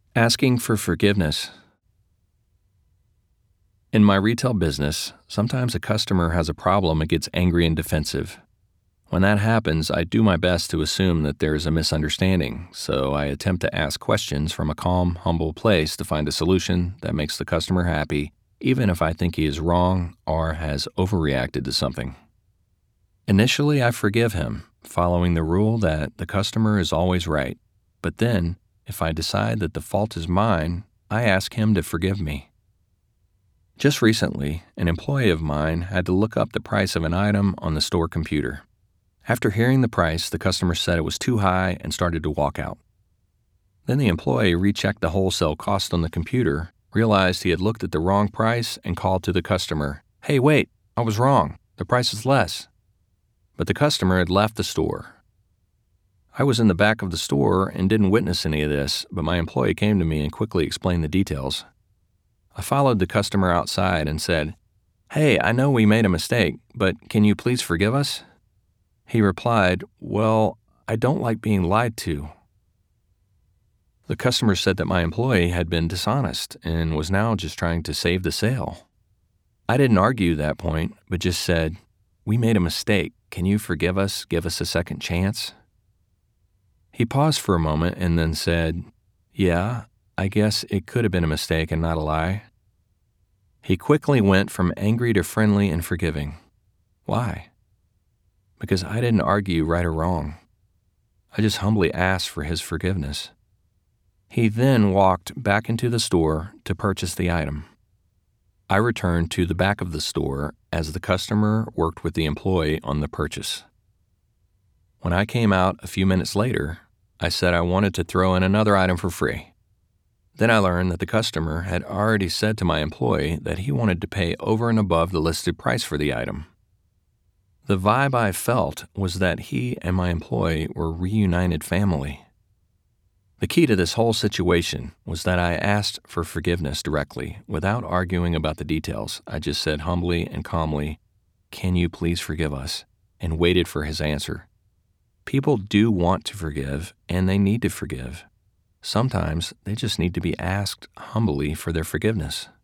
Asking for forgiveness. In my retail business, sometimes a customer has a problem and gets angry and defensive. When that happens, I do my best to assume that there is a misunderstanding, so I attempt to ask questions from a calm, humble place to find a solution that makes the customer happy, even if I think he is wrong or has overreacted to something. Initially, I forgive him, following the rule that the customer is always right. But then, if I decide that the fault is mine, I ask him to forgive me. Just recently, an employee of mine had to look up the price of an item on the store computer. After hearing the price, the customer said it was too high and started to walk out. Then the employee rechecked the wholesale cost on the computer, realized he had looked at the wrong price, and called to the customer, "Hey, wait, I was wrong. The price is less." But the customer had left the store. I was in the back of the store and didn't witness any of this, but my employee came to me and quickly explained the details. I followed the customer outside and said, "Hey, I know we made a mistake, but can you please forgive us?" He replied, "Well, I don't like being lied to." The customer said that my employee had been dishonest and was now just trying to save the sale. I didn't argue that point, but just said, "We made a mistake. Can you forgive us, give us a second chance?" He paused for a moment and then said, "Yeah, I guess it could have been a mistake and not a lie." He quickly went from angry to friendly and forgiving. Why? Because I didn't argue right or wrong. I just humbly asked for his forgiveness. He then walked back into the store to purchase the item. I returned to the back of the store as the customer worked with the employee on the purchase. When I came out a few minutes later, I said I wanted to throw in another item for free. Then I learned that the customer had already said to my employee that he wanted to pay over and above the listed price for the item. The vibe I felt was that he and my employee were a reunited family. The key to this whole situation was that I asked for forgiveness directly, without arguing about the details. I just said humbly and calmly, "Can you please forgive us?" and waited for his answer. People do want to forgive, and they need to forgive. Sometimes they just need to be asked humbly for their forgiveness.